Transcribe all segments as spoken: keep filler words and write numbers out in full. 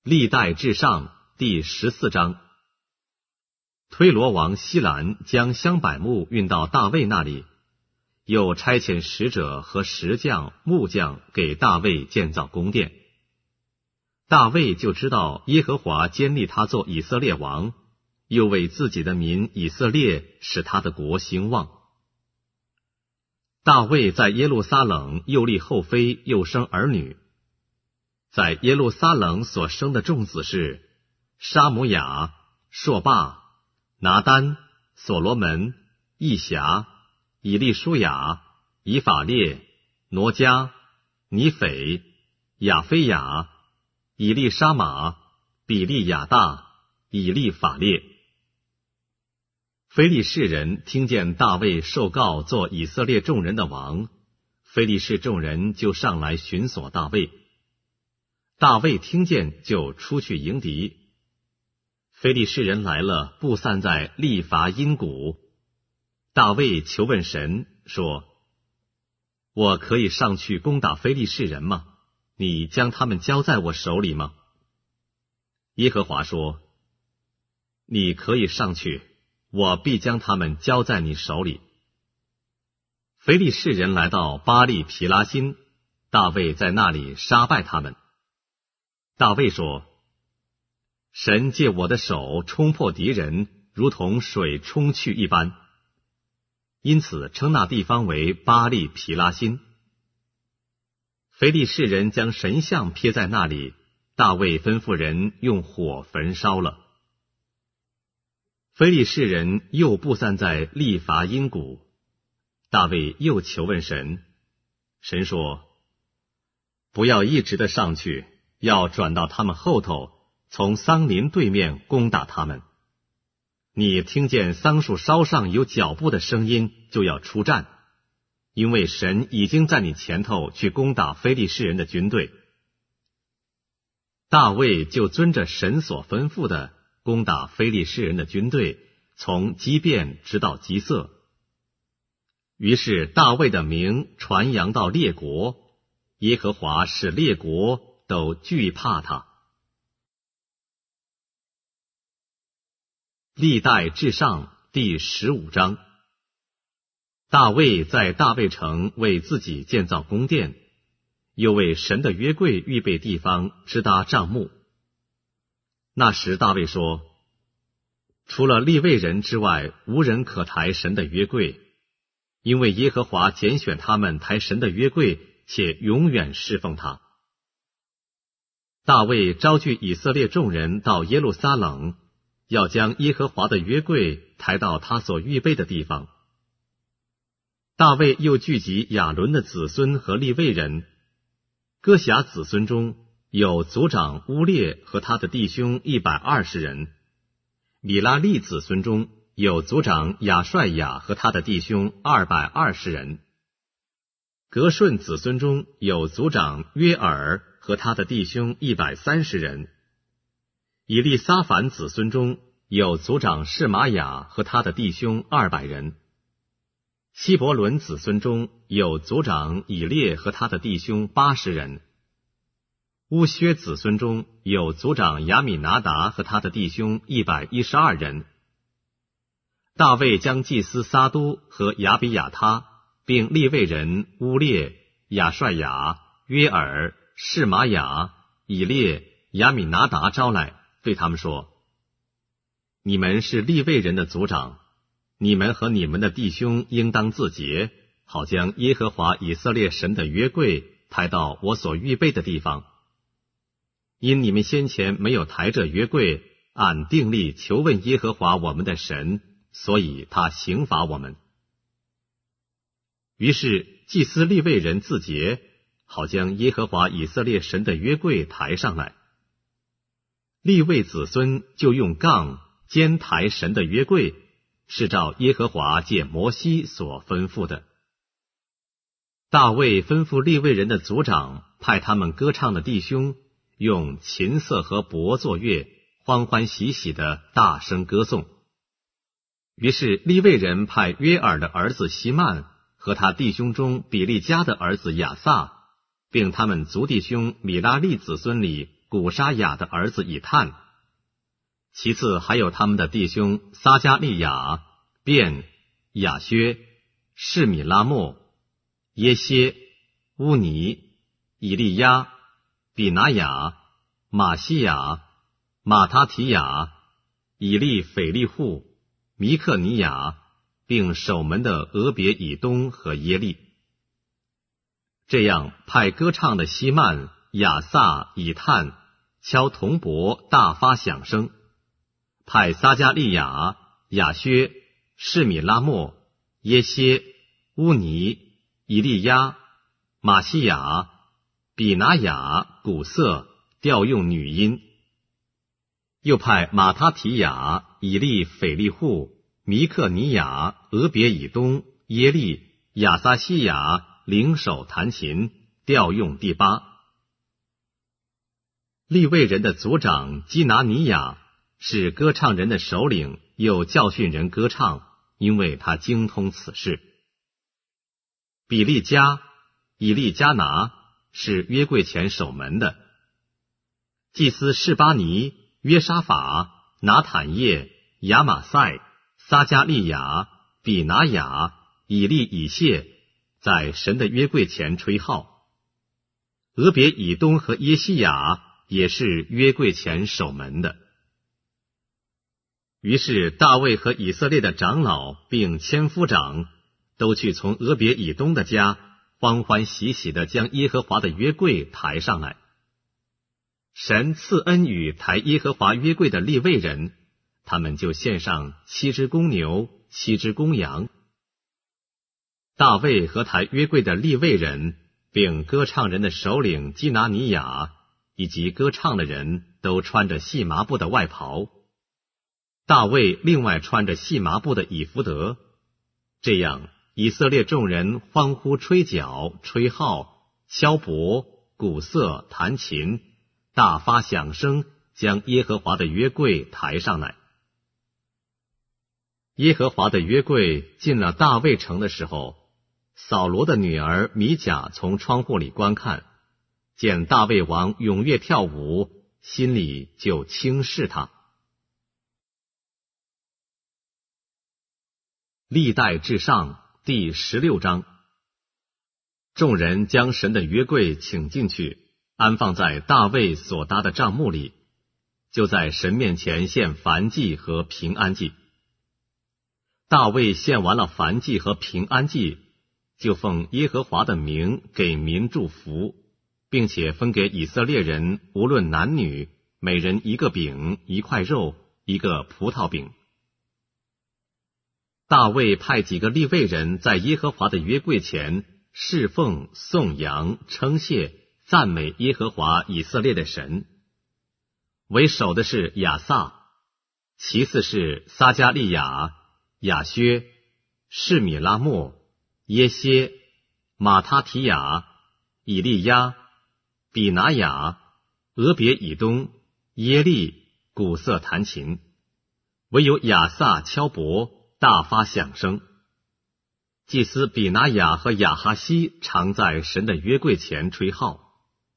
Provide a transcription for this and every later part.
历代至上第十四章。推罗王希兰将香柏木运到大卫那里，又差遣使者和石匠、木匠给大卫建造宫殿。大卫就知道耶和华坚立他做以色列王，又为自己的民以色列使他的国兴旺。大卫在耶路撒冷又立后妃，又生儿女。在耶路撒冷所生的众子是沙姆雅、朔霸、拿单、所罗门、义侠、以利舒雅、以法列、挪迦、尼斐、亚非雅、以利沙玛、比利亚大、以利法列。非利士人听见大卫受告做以色列众人的王，非利士众人就上来寻索大卫。大卫听见，就出去迎敌。非利士人来了，布散在利伐因谷。大卫求问神，说：我可以上去攻打非利士人吗？你将他们交在我手里吗？耶和华说：你可以上去，我必将他们交在你手里。非利士人来到巴利皮拉辛，大卫在那里杀败他们。大卫说：神借我的手冲破敌人，如同水冲去一般，因此称那地方为巴利皮拉辛。非利士人将神像撇在那里，大卫吩咐人用火焚烧了。非利士人又布散在利伐因谷，大卫又求问神，神说：不要一直的上去，要转到他们后头，从桑林对面攻打他们。你听见桑树梢上有脚步的声音，就要出战，因为神已经在你前头去攻打非利士人的军队。大卫就遵着神所吩咐的攻打非利士人的军队，从基遍直到基色。于是大卫的名传扬到列国，耶和华使列国都惧怕他。历代至上第十五章。大卫在大卫城为自己建造宫殿，又为神的约柜预备地方，支搭帐幕。那时大卫说：除了利未人之外，无人可抬神的约柜，因为耶和华拣选他们抬神的约柜，且永远侍奉他。大卫招聚以色列众人到耶路撒冷，要将耶和华的约柜抬到他所预备的地方。大卫又聚集亚伦的子孙和利未人，哥辖子孙中有族长乌列和他的弟兄一百二十人，米拉利子孙中有族长亚帅亚和他的弟兄二百二十人，革顺子孙中有族长约尔和他的弟兄一百三十人，以利撒凡子孙中有族长示玛雅和他的弟兄二百人，希伯伦子孙中有族长以列和他的弟兄八十人，乌薛子孙中有族长亚米拿达和他的弟兄一百一十二人。大卫将祭司撒都和亚比亚他，并利未人乌列、亚帅亚、约尔、示玛雅、以列、亚米拿达招来，对他们说：你们是利未人的族长，你们和你们的弟兄应当自洁，好将耶和华以色列神的约柜抬到我所预备的地方。因你们先前没有抬着约柜，按定例求问耶和华我们的神，所以他刑罚我们。于是祭司利未人自洁，好将耶和华以色列神的约柜抬上来。利未子孙就用杠肩抬神的约柜，是照耶和华借摩西所吩咐的。大卫吩咐利未人的族长，派他们歌唱的弟兄用琴瑟和钹作乐，欢欢喜喜的大声歌颂。于是利未人派约尔的儿子希曼和他弟兄中比利家的儿子亚撒，并他们族弟兄米拉利子孙里古沙雅的儿子以探，其次还有他们的弟兄撒迦利亚、便、亚薛、示米拉末、耶歇、乌尼、以利亚、比拿雅、马西亚、马他提亚、以利斐利户、弥克尼亚，并守门的俄别以东和耶利。这样派歌唱的希曼、亚萨、以探敲铜钹，大发响声；派撒迦利亚、亚薛、示米拉末、耶歇、乌尼、以利亚、马西亚、比拿雅、古瑟调用女音；又派马他提亚、以利斐利户、弥克尼亚、俄别以东、耶利、亚撒西亚领手弹琴，调用第八。利未人的族长基拿尼亚是歌唱人的首领，又教训人歌唱，因为他精通此事。比利加、以利加拿是约柜前守门的。祭司示巴尼、约沙法、拿坦叶、亚玛赛、撒迦利亚、比拿雅、以利以谢在神的约柜前吹号。俄别以东和耶西亚也是约柜前守门的。于是大卫和以色列的长老并千夫长都去从俄别以东的家欢欢喜喜地将耶和华的约柜抬上来。神赐恩与抬耶和华约柜的利未人，他们就献上七只公牛、七只公羊。大卫和抬约柜的利未人，并歌唱人的首领基拿尼雅，以及歌唱的人都穿着细麻布的外袍。大卫另外穿着细麻布的以弗得。这样以色列众人欢呼吹角、吹号、敲钹、鼓瑟、弹琴，大发响声，将耶和华的约柜抬上来。耶和华的约柜进了大卫城的时候，扫罗的女儿米甲从窗户里观看，见大卫王踊跃跳舞，心里就轻视他。历代志上第十六章。众人将神的约柜请进去，安放在大卫所搭的帐幕里，就在神面前献燔祭和平安祭。大卫献完了燔祭和平安祭，就奉耶和华的名给民祝福，并且分给以色列人无论男女，每人一个饼、一块肉、一个葡萄饼。大卫派几个利未人在耶和华的约柜前侍奉、颂扬、称谢、赞美耶和华以色列的神。为首的是亚萨，其次是撒迦利亚、亚薛、示米拉末、耶歇、马他提亚、以利亚、比拿雅、俄别以东、耶利、古瑟弹琴。唯有亚萨敲钹，大发响声。祭司比拿雅和亚哈西常在神的约柜前吹号。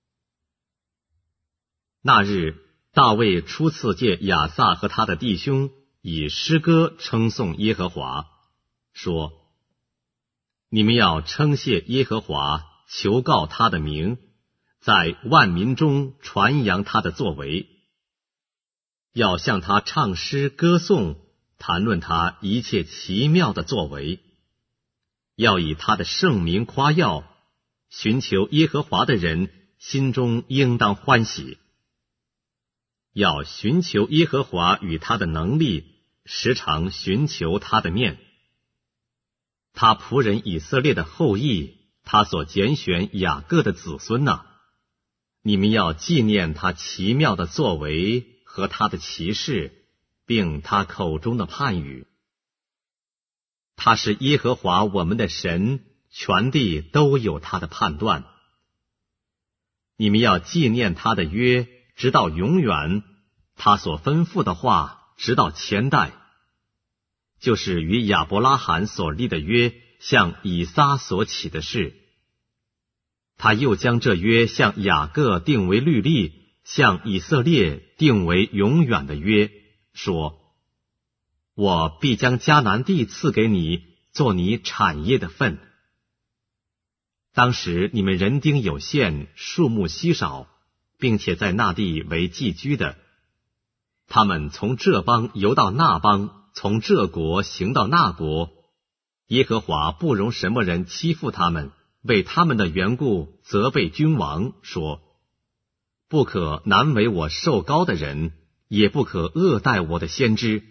那日，大卫初次借亚萨和他的弟兄以诗歌称颂耶和华，说：你们要称谢耶和华，求告他的名，在万民中传扬他的作为，要向他唱诗歌颂，谈论他一切奇妙的作为，要以他的圣名夸耀，寻求耶和华的人心中应当欢喜。要寻求耶和华与他的能力，时常寻求他的面。他仆人以色列的后裔，他所拣选雅各的子孙哪、啊，你们要纪念他奇妙的作为和他的奇事，并他口中的判语。他是耶和华我们的神，全地都有他的判断。你们要纪念他的约，直到永远，他所吩咐的话，直到千代。就是与亚伯拉罕所立的约，向以撒所起的事。他又将这约向雅各定为律例， 向以色列定为永远的约，说：我必将迦南地赐给你，做你产业的份。当时你们人丁有限，数目稀少，并且在那地为寄居的，他们从这邦游到那邦，从这国行到那国，耶和华不容什么人欺负他们，为他们的缘故责备君王，说：不可难为我受膏的人，也不可恶待我的先知。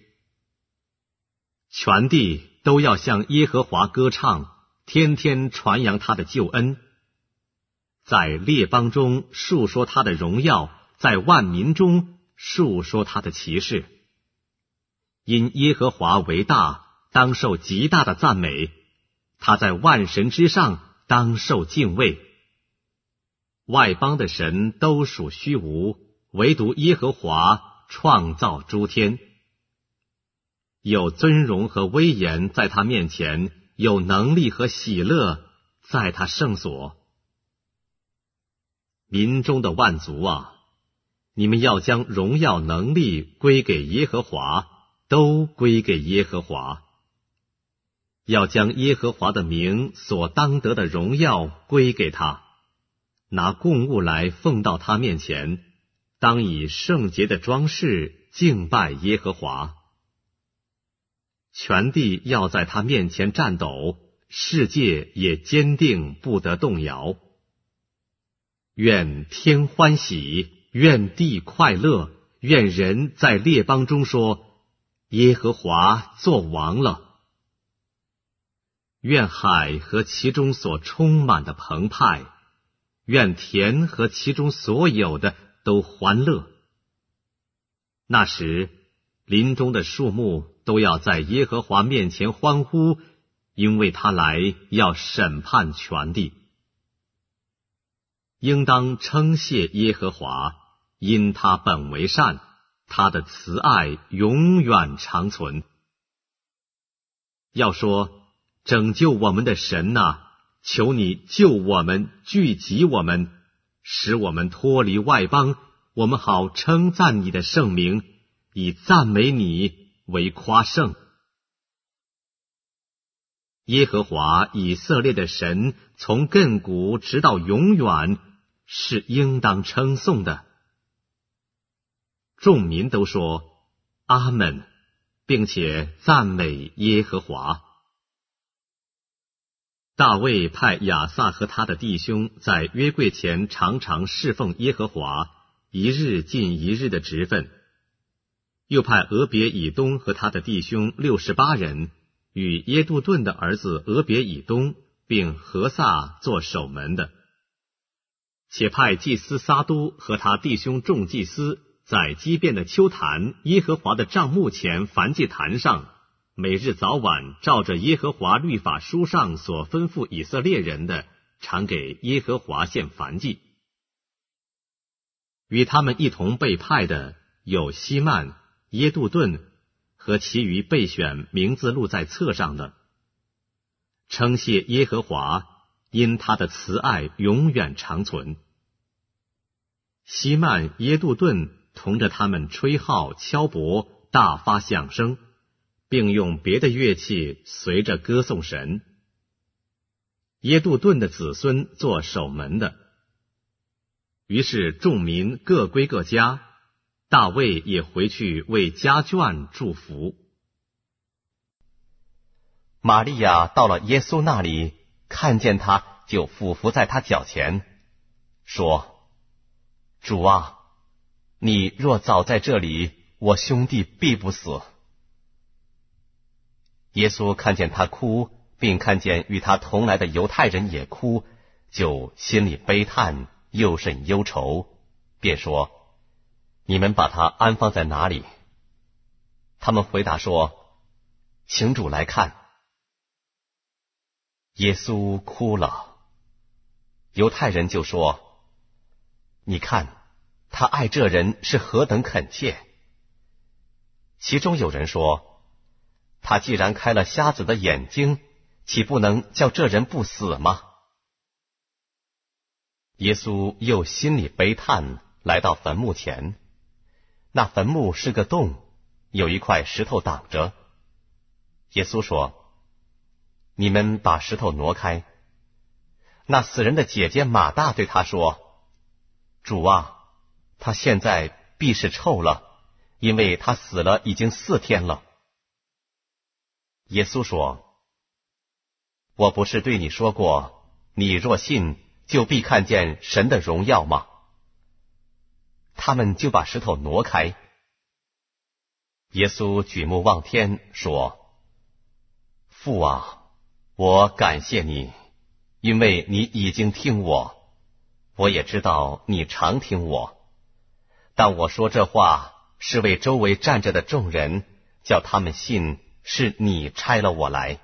全地都要向耶和华歌唱，天天传扬他的救恩，在列邦中述说他的荣耀，在万民中述说他的奇事。因耶和华为大，当受极大的赞美，他在万神之上，当受敬畏。外邦的神都属虚无，唯独耶和华创造诸天。有尊荣和威严在他面前，有能力和喜乐在他圣所。民中的万族啊，你们要将荣耀能力归给耶和华，都归给耶和华。要将耶和华的名所当得的荣耀归给他，拿供物来奉到他面前，当以圣洁的装饰敬拜耶和华。全地要在他面前颤抖，世界也坚定不得动摇。愿天欢喜，愿地快乐，愿人在列邦中说：耶和华作王了。愿海和其中所充满的澎湃，愿田和其中所有的都欢乐。那时，林中的树木都要在耶和华面前欢呼，因为他来要审判全地。应当称谢耶和华，因他本为善，他的慈爱永远长存。要说：拯救我们的神啊，求你救我们，聚集我们，使我们脱离外邦，我们好称赞你的圣名，以赞美你为夸胜。耶和华以色列的神，从亘古直到永远，是应当称颂的。众民都说阿们，并且赞美耶和华。大卫派亚萨和他的弟兄在约柜前常常侍奉耶和华，一日尽一日的职分。又派俄别以东和他的弟兄六十八人，与耶杜顿的儿子俄别以东，并何撒做守门的。且派祭司撒都和他弟兄众祭司，在基遍的丘坛耶和华的帐幕前燔祭坛上，每日早晚照着耶和华律法书上所吩咐以色列人的，常给耶和华献燔祭。与他们一同被派的有希曼、耶杜顿和其余备选名字录在册上的。称谢耶和华，因他的慈爱永远长存。希曼、耶杜顿同着他们吹号敲钹，大发响声，并用别的乐器随着歌颂神。耶杜顿的子孙做守门的。于是众民各归各家，大卫也回去为家眷祝福。 玛利亚到了耶稣那里，看见他，就俯伏在他脚前，说：主啊，你若早在这里，我兄弟必不死。耶稣看见他哭，并看见与他同来的犹太人也哭，就心里悲叹，又甚忧愁，便说：你们把他安放在哪里？他们回答说：请主来看。耶稣哭了。犹太人就说：你看，他爱这人是何等恳切。其中有人说：他既然开了瞎子的眼睛，岂不能叫这人不死吗？耶稣又心里悲叹， 来到坟墓前，那坟墓是个洞，有一块石头挡着。耶稣说：你们把石头挪开。那死人的姐姐马大对他说：主啊，他现在必是臭了，因为他死了已经四天了。耶稣说：我不是对你说过，你若信，就必看见神的荣耀吗？他们就把石头挪开。耶稣举目望天说：父啊，我感谢你，因为你已经听我，我也知道你常听我。但我说这话是为周围站着的众人，叫他们信是你差了我来。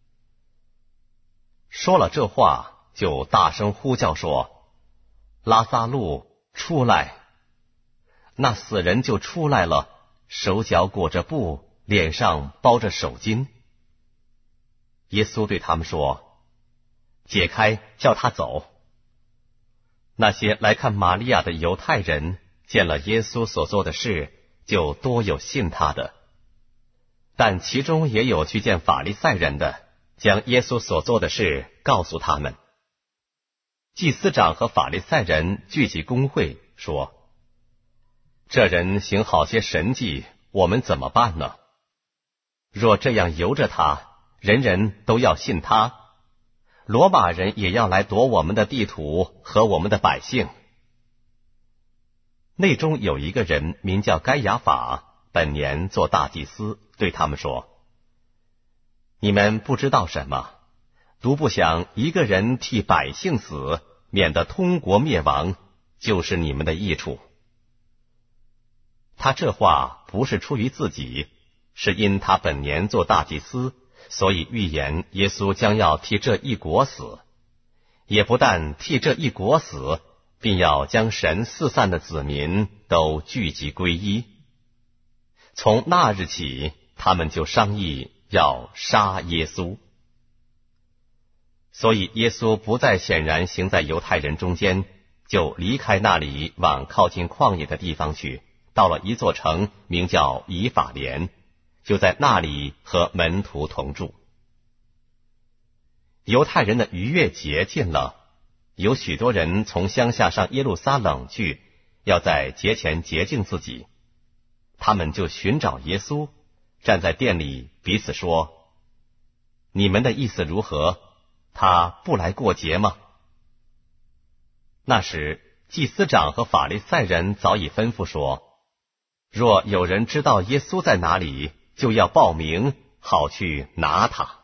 说了这话，就大声呼叫说：拉撒路，出来！那死人就出来了，手脚裹着布，脸上包着手巾。耶稣对他们说：解开，叫他走。那些来看玛利亚的犹太人见了耶稣所做的事，就多有信他的。但其中也有去见法利赛人的，将耶稣所做的事告诉他们。祭司长和法利赛人聚集公会，说：这人行好些神迹，我们怎么办呢？若这样由着他，人人都要信他，罗马人也要来夺我们的地土和我们的百姓。内中有一个人名叫该亚法，本年做大祭司，对他们说：你们不知道什么，独不想一个人替百姓死，免得通国灭亡，就是你们的益处。他这话不是出于自己，是因他本年做大祭司，所以预言耶稣将要替这一国死，也不但替这一国死，并要将神四散的子民都聚集归一。从那日起，他们就商议要杀耶稣。所以耶稣不再显然行在犹太人中间，就离开那里，往靠近旷野的地方去，到了一座城，名叫以法莲，就在那里和门徒同住。犹太人的逾越节近了，有许多人从乡下上耶路撒冷去，要在节前洁净自己。他们就寻找耶稣，站在店里彼此说：你们的意思如何？他不来过节吗？那时祭司长和法利赛人早已吩咐说：若有人知道耶稣在哪里，就要报名，好去拿他。